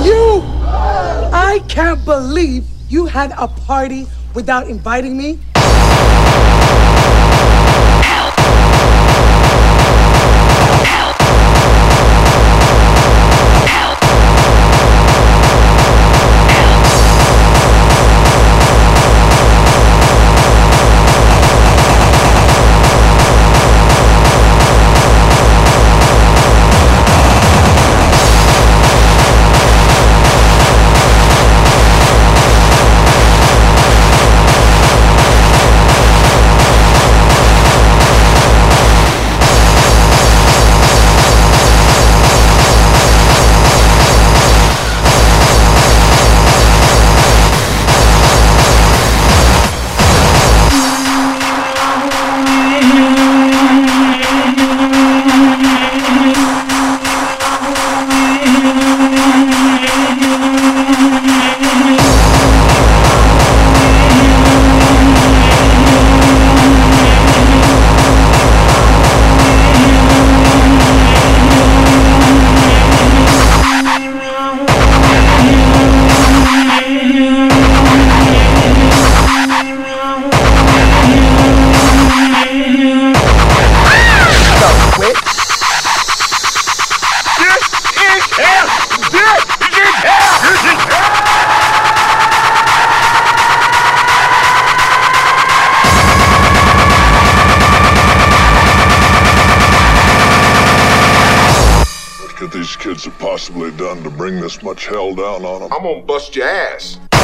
You! I can't believe you had a party without inviting me. What could these kids have possibly done to bring this much hell down on them? I'm gonna bust your ass.